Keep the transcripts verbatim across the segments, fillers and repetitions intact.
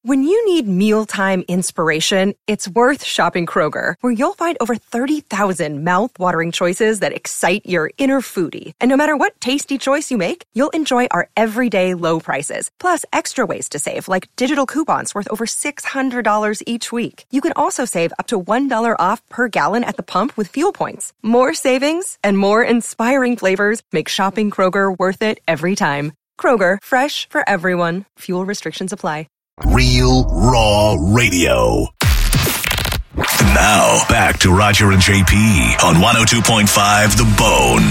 When you need mealtime inspiration, it's worth shopping Kroger, where you'll find over thirty thousand mouth-watering choices that excite your inner foodie. And no matter what tasty choice you make, you'll enjoy our everyday low prices, plus extra ways to save, like digital coupons worth over six hundred dollars each week. You can also save up to one dollar off per gallon at the pump with fuel points. More savings and more inspiring flavors make shopping Kroger worth it every time. Kroger, fresh for everyone. Fuel restrictions apply. Real Raw Radio. Now, back to Roger and J P on one oh two point five The Bone.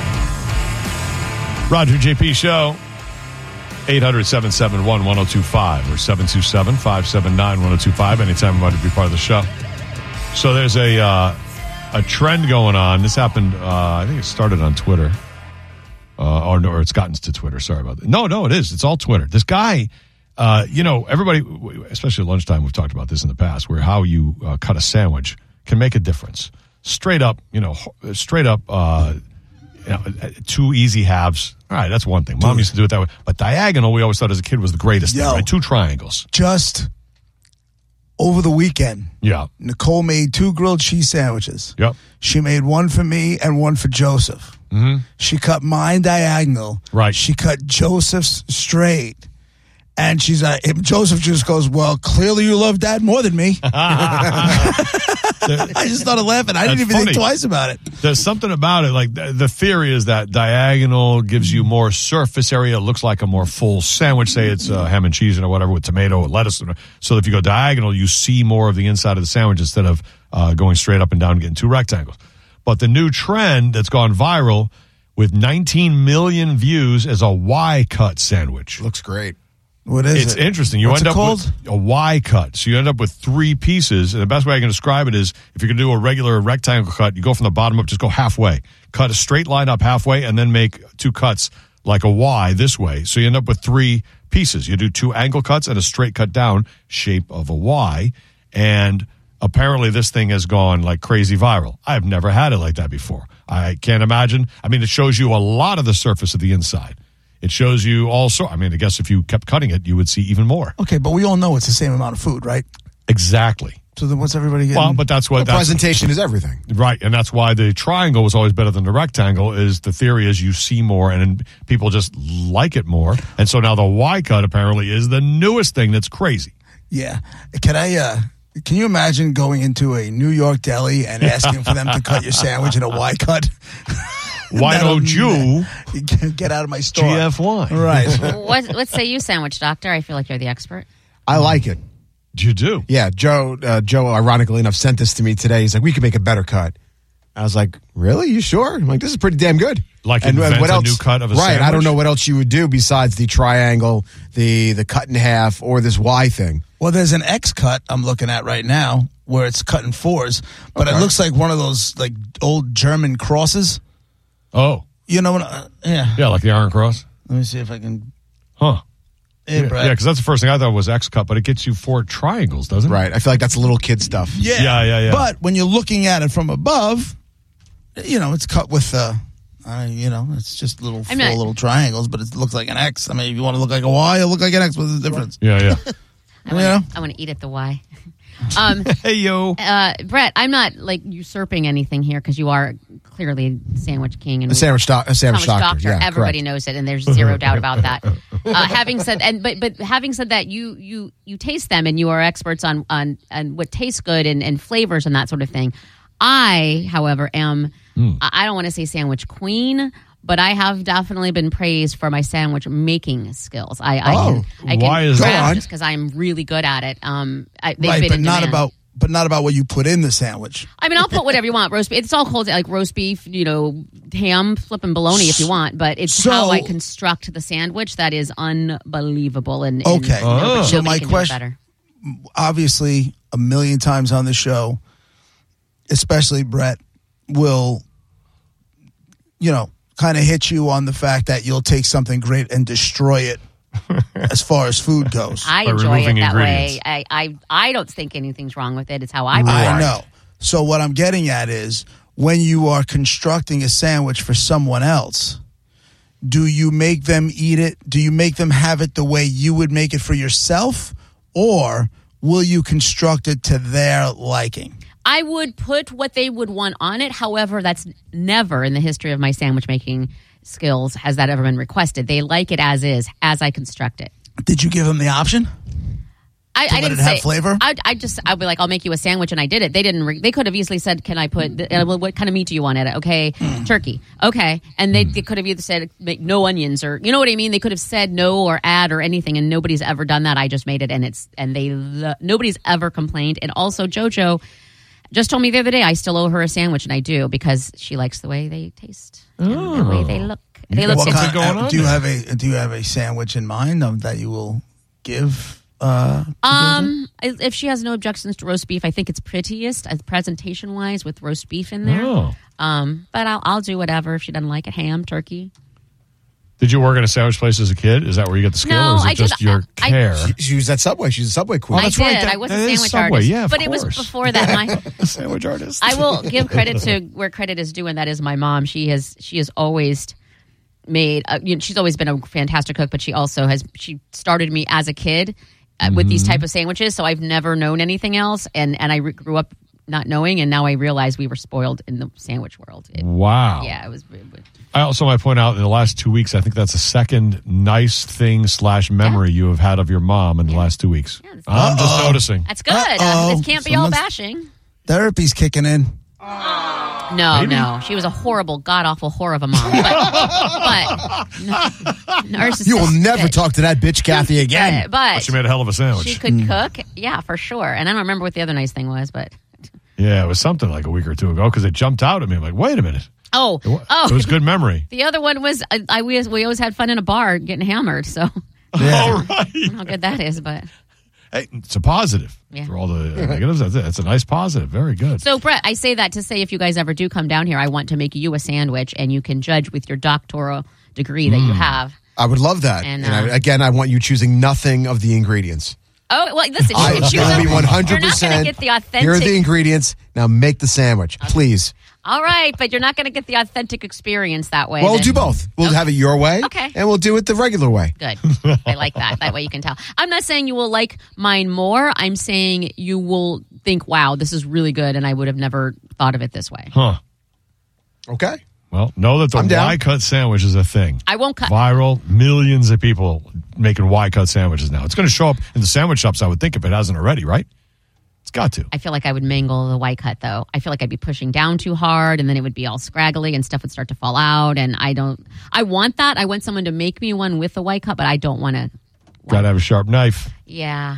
Roger J P Show. eight hundred, seven seven one, one oh two five or seven two seven, five seven nine, one oh two five. Anytime you want to be part of the show. So there's a uh, a trend going on. This happened, uh, I think it started on Twitter. Uh, or, or it's gotten to Twitter. Sorry about that. No, no, it is. It's all Twitter. This guy... Uh, you know, everybody, especially at lunchtime, we've talked about this in the past, where how you uh, cut a sandwich can make a difference. Straight up, you know, straight up, uh, you know, two easy halves. All right, that's one thing. Mom used to do it that way. But diagonal, we always thought as a kid was the greatest Yo, thing, right? Two triangles. Just over the weekend, yeah, Nicole made two grilled cheese sandwiches. Yep. She made one for me and one for Joseph. Mm-hmm. She cut mine diagonal. Right. She cut Joseph's straight. And she's like, uh, Joseph just goes, well, clearly you love Dad more than me. I just started laughing. I didn't even funny. think twice about it. There's something about it. Like the, the theory is that diagonal gives you more surface area. It looks like a more full sandwich. Say it's uh, ham and cheese or whatever with tomato or lettuce. So if you go diagonal, you see more of the inside of the sandwich instead of uh, going straight up and down and getting two rectangles. But the new trend that's gone viral with nineteen million views is a Y-cut sandwich. Looks great. What is it's it? It's interesting. You What's end it up called? with a Y cut. So you end up with three pieces. And the best way I can describe it is if you're going to do a regular rectangle cut, you go from the bottom up, just go halfway. Cut a straight line up halfway and then make two cuts like a Y this way. So you end up with three pieces. You do two angle cuts and a straight cut down, shape of a Y. And apparently this thing has gone like crazy viral. I've never had it like that before. I can't imagine. I mean, it shows you a lot of the surface of the inside. It shows you also, I mean, I guess if you kept cutting it, you would see even more. Okay, but we all know it's the same amount of food, right? Exactly. So then what's everybody getting? Well, but that's what... The that's, presentation is everything. Right, and that's why the triangle was always better than the rectangle, is the theory is you see more and people just like it more. And so now the Y-cut apparently is the newest thing that's crazy. Yeah. Can I... uh Can you imagine going into a New York deli and asking for them to cut your sandwich in a Y-cut? Why don't you get out of my store? G F Y. Right. what, what say you, sandwich doctor? I feel like you're the expert. I like it. You do? Yeah, Joe, uh, Joe, ironically enough, sent this to me today. He's like, we could make a better cut. I was like, really? You sure? I'm like, this is pretty damn good. Like and, invent and what a else? new cut of a right, sandwich? I don't know what else you would do besides the triangle, the the cut in half, or this Y thing. Well, there's an X cut I'm looking at right now where it's cut in fours, but Okay. it looks like one of those like old German crosses. Oh. You know what? Uh, yeah. Yeah, like the Iron Cross? Let me see if I can. Huh. Hey, Yeah, Brad. because that's the first thing I thought was X cut, but it gets you four triangles, doesn't it? Right. I feel like that's little kid stuff. Yeah. Yeah, yeah, yeah. But when you're looking at it from above, you know, it's cut with, uh, uh, you know, it's just little four I'm not- little triangles, but it looks like an X. I mean, if you want to look like a Y, it'll look like an X. What's the difference? Yeah, yeah. I want Yeah. to I want to eat at the Y. Um, Hey, yo. uh, Brett, I'm not like usurping anything here because you are clearly sandwich king and A sandwich, doc- a sandwich, sandwich doctor. doctor. Yeah, Everybody correct. knows it, and there's zero doubt about that. Uh, having said, and but but having said that, you you you taste them, and you are experts on on, on what tastes good and, and flavors and that sort of thing. I, however, am Mm. I I don't want to say sandwich queen, but I have definitely been praised for my sandwich making skills. I, I Oh, can I can why is craft that? just because I'm really good at it. Um, I, they've Right, been but in not demand. about, but not about what you put in the sandwich. I mean, I'll put whatever you want. Roast beef. It's all called like roast beef, you know, ham, flipping bologna if you want. But it's So- how I construct the sandwich that is unbelievable. And, and Okay. nobody, Oh. So nobody my can question- do it better. Obviously, a million times on the show, especially Brett, will, you know, kind of hit you on the fact that you'll take something great and destroy it as far as food goes. I By enjoy it removing that ingredients. way. I, I I don't think anything's wrong with it. It's how I. I prefer it. know. So what I'm getting at is when you are constructing a sandwich for someone else, do you make them eat it? Do you make them have it the way you would make it for yourself? or will you construct it to their liking? I would put what they would want on it. However, that's never in the history of my sandwich making skills has that ever been requested. They like it as is, as I construct it. Did you give them the option? I, To I let didn't it have say, flavor? I, I just, I'd be like, I'll make you a sandwich, and I did it. They didn't. Re- they could have easily said, "Can I put the, uh, what kind of meat do you want in it?" Okay, Mm. turkey. Okay, and they, they could have either said, "Make no onions," or you know what I mean. They could have said no or add or anything, and nobody's ever done that. I just made it, and it's and they lo- nobody's ever complained. And also, JoJo just told me the other day I still owe her a sandwich, and I do because she likes the way they taste and the way they look. They look. What something kind- going uh, on do you there. have a Do you have a sandwich in mind um, that you will give? Uh, to Um, if she has no objections to roast beef, I think it's prettiest as presentation wise with roast beef in there. Oh. Um, but I'll I'll do whatever if she doesn't like it. Ham, turkey. Did you work at a sandwich place as a kid? Is that where you get the skill, No, or is it I did- just your I- care? She, she was at Subway. She's a Subway queen. I that's did. right. That- I was that a is sandwich Subway. artist. Yeah, of but it was course. before that. My Sandwich artist. I will give credit to where credit is due, and that is my mom. She has she has always made. Uh, you know, she's always been a fantastic cook, but she also has. She started me as a kid uh, with these type of sandwiches, so I've never known anything else, and and I re- grew up not knowing, and now I realize we were spoiled in the sandwich world. It- Wow. Yeah, it was. It was I also might point out in the last two weeks, I think that's the second nice thing slash memory you have had of your mom in the last two weeks. Yeah, that's- I'm just Uh-oh. noticing. That's good. Uh-oh. Uh, it can't be all Someone's- bashing. Therapy's kicking in. No, no. She was a horrible, god awful whore of a mom. But, but no, narcissistic. You will never talk to that bitch, Kathy, again. But, but She made a hell of a sandwich. she could cook. Yeah, for sure. And I don't remember what the other nice thing was, but Yeah, it was something like a week or two ago because it jumped out at me. I'm like, wait a minute. oh, It, wa- oh, it was good memory. The other one was I, I we, we always had fun in a bar getting hammered. So Yeah. All right. I don't know how good that is, but Hey, it's a positive Yeah. for all the negatives. That's it. It's a nice positive. Very good. so Brett, I say that to say if you guys ever do come down here, I want to make you a sandwich, and you can judge with your doctoral degree that Mm. you have. I would love that. And, And, I, uh, again, I want you choosing nothing of the ingredients. Oh well, listen, you I, can it's choose going to them. be one hundred You're not percent. going to get the authentic. Here are the ingredients. Now make the sandwich, please. All right, but you're not going to get the authentic experience that way. Well, we'll then. do both. We'll Okay. have it your way, Okay. and we'll do it the regular way. Good. I like that. That way you can tell. I'm not saying you will like mine more. I'm saying you will think, wow, this is really good, and I would have never thought of it this way. Huh. Okay. Well, know that the I'm down. Y-cut sandwich is a thing. I won't cut. Viral, millions of people making Y-cut sandwiches now. It's going to show up in the sandwich shops, I would think, if it hasn't already, right? It's got to. I feel like I would mangle the white cut, though. I feel like I'd be pushing down too hard, and then it would be all scraggly, and stuff would start to fall out. And I don't. I want that. I want someone to make me one with the white cut, but I don't want to. Got to have a sharp knife. Yeah.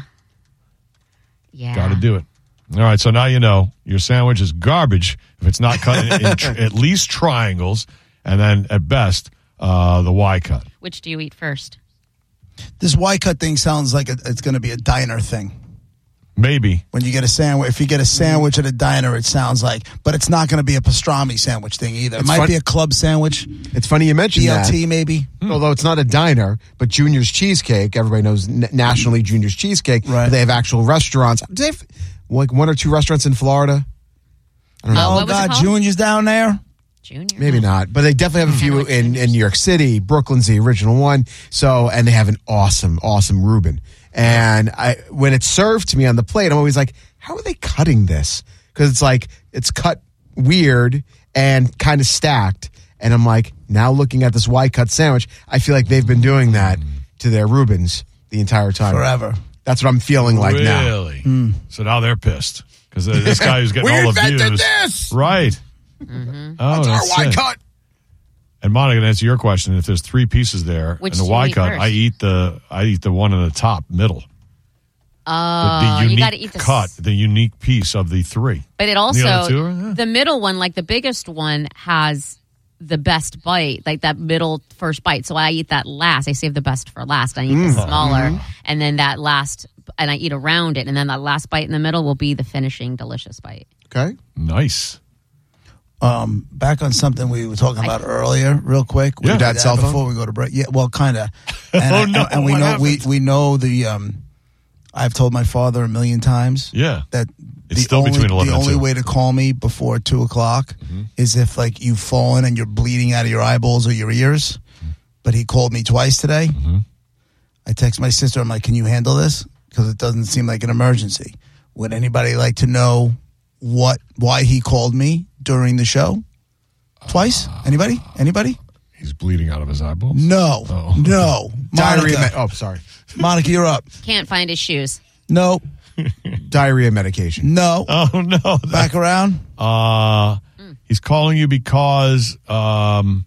Yeah. Got to do it. All right, so now you know your sandwich is garbage if it's not cut in, in tr- at least triangles, and then at best uh, the Y cut. Which do you eat first? This Y cut thing sounds like a, it's going to be a diner thing. Maybe. When you get a sandwich, if you get a sandwich at a diner, it sounds like, but it's not going to be a pastrami sandwich thing either. It It's might fun- be a club sandwich, It's funny you mentioned B L that. T maybe. Although it's not a diner, but Junior's Cheesecake, everybody knows n- nationally Junior's Cheesecake. Right. But they have actual restaurants. Do they have like one or two restaurants in Florida? I don't know. Oh, Oh, what was it God, called? Junior's down there. Junior. Maybe not, but they definitely have a few in, in New York City. Brooklyn's the original one. So, and they have an awesome, awesome Reuben. And I, when it's served to me on the plate, I'm always like, how are they cutting this? Because it's like, it's cut weird and kind of stacked. And I'm like, now looking at this Y-cut sandwich, I feel like they've been doing that to their Reubens the entire time. Forever. That's what I'm feeling like now. Really? So now they're pissed because this guy who's getting We all the invented views. this! Right. Mm-hmm. Oh, That's our that's it. Y-cut. And Monica, to answer your question, if there's three pieces there Which and the do you Y eat cut, first? I eat the I eat the one in the top middle. Oh, the, the you unique got to eat the s- cut, the unique piece of the three. But it The also other two are, yeah. the middle one, like the biggest one, has the best bite, like that middle first bite. So I eat that last. I save the best for last. I eat Mm. the smaller, and then that last, and I eat around it, and then that last bite in the middle will be the finishing delicious bite. Okay. Nice. Um, back on something we were talking about earlier, real quick. Yeah. We did Dad's that cell phone? before we go to break. Yeah, well, kind of. And, Oh, I- no, and we what know we happened? we know the. Um, I've told my father a million times. Yeah. That It's the still only, between eleven the and only two. way to call me before two o'clock is if like you've fallen and you're bleeding out of your eyeballs or your ears. But he called me twice today. I text my sister. I'm like, "Can you handle this?" because it doesn't seem like an emergency. Would anybody like to know what why he called me during the show? Twice? Anybody? Anybody? He's bleeding out of his eyeballs. No. Oh. No. Diarrhea. Monica. Me- oh, sorry. Monica, you're up. Can't find his shoes. No. Diarrhea medication. No. Oh no! Back around. Uh, he's calling you because um,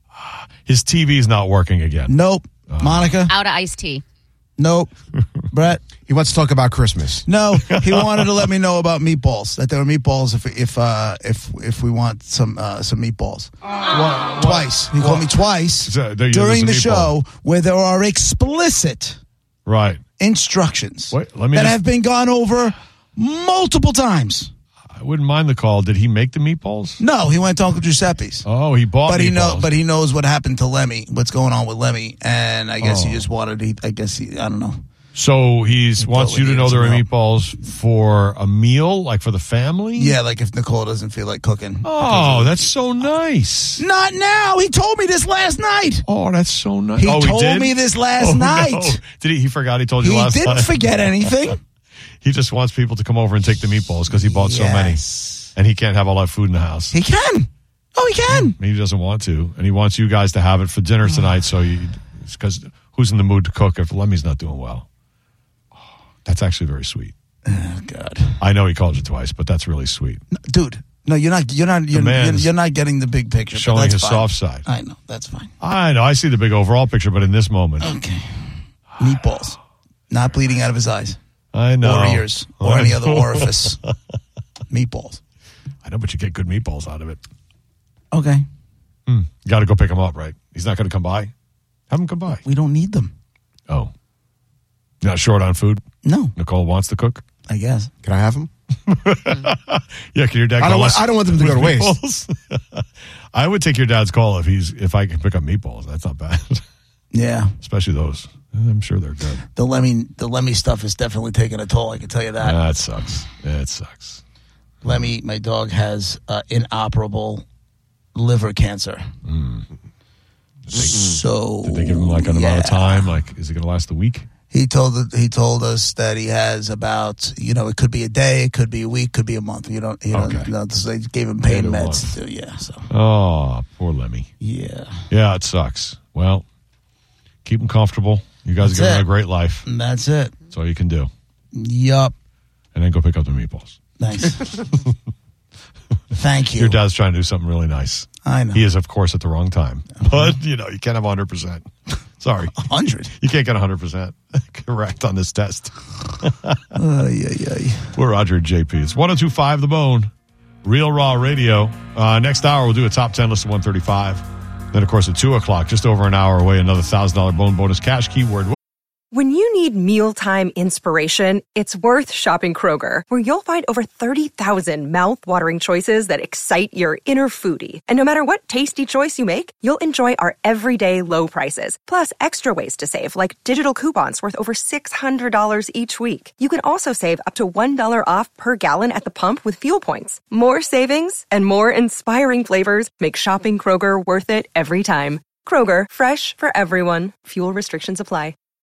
his T V is not working again. Nope. Monica. Out of iced tea. Nope. Brett. He wants to talk about Christmas. No. He wanted to let me know about meatballs. That there were meatballs if if uh, if if we want some uh, some meatballs. What- Twice. He called me twice So, there you- during the there's a meatball. show where there are explicit Right. instructions Wait, let me that just- have been gone over multiple times. I wouldn't mind the call. Did he make the meatballs? No, he went to Uncle Giuseppe's. Oh, he bought But he know, meatballs. but he knows what happened to Lemmy. What's going on with Lemmy? And I guess Oh. he just wanted. He, I guess he. I don't know. So he's He wants totally you to know needs there are some help. meatballs for a meal, like for the family? Yeah, like if Nicole doesn't feel like cooking. Oh, that's so nice. Not now. He told me this last night. Oh, that's so nice. He oh, told did? me this last Oh, night. no. Did he? He forgot he told you He last didn't night. forget anything. He just wants people to come over and take the meatballs because he bought so many. Yes. And he can't have all that food in the house. He can. Oh, he can. He doesn't want to. And he wants you guys to have it for dinner tonight. So you, because who's in the mood to cook if Lemmy's not doing well? Oh, that's actually very sweet. Oh, God, I know he called you twice, but that's really sweet. no, dude. No, you're not. You're not. You're, you're, man's you're not getting the big picture. but Showing that's his fine. soft side. I know. That's fine. I know. I see the big overall picture, but in this moment, Okay. Meatballs, not bleeding out of his eyes I know. or ears or I any other know. orifice. Meatballs. I know, but you get good meatballs out of it. Okay. You got to go pick him up, right? He's not going to come by. Have him come by. We don't need them. Oh, you're not short on food. No, Nicole wants to cook. I guess. Can I have them? Yeah, can your dad? I call don't want- us I don't want them to with go to waste. meatballs? I would take your dad's call if he's if I can pick up meatballs. That's not bad, Yeah. especially those. I'm sure they're good. The Lemmy, the Lemmy stuff is definitely taking a toll. I can tell you that. That sucks. It sucks. Lemmy, my dog, has uh, inoperable liver cancer. So Did they give him like an amount of time? Like, is it going to last a week? He told he told us that he has about, you know, it could be a day, it could be a week, could be a month. You don't, you don't, Okay. you know, they gave him pain Maybe a meds month. to do. Yeah, so Oh, poor Lemmy. yeah, Yeah, it sucks. Well, keep him comfortable. You guys That's are giving him it. a great life. and that's it. That's all you can do. Yup. And then go pick up the meatballs. Thanks. Thank you. Your dad's trying to do something really nice. I know. He is, of course, at the wrong time. But, you know, you can't have one hundred percent. Sorry. Hundred. You can't get one hundred percent correct on this test. Ay, ay, ay. We're Roger and J P. It's one oh two point five The Bone, Real Raw Radio. Uh, next hour, we'll do a top ten list of one thirty-five. Then, of course, at two o'clock, just over an hour away, another one thousand dollars Bone bonus cash keyword. When you need mealtime inspiration, it's worth shopping Kroger, where you'll find over thirty thousand mouth-watering choices that excite your inner foodie. And no matter what tasty choice you make, you'll enjoy our everyday low prices, plus extra ways to save, like digital coupons worth over six hundred dollars each week. You can also save up to one dollar off per gallon at the pump with fuel points. More savings and more inspiring flavors make shopping Kroger worth it every time. Kroger, fresh for everyone. Fuel restrictions apply.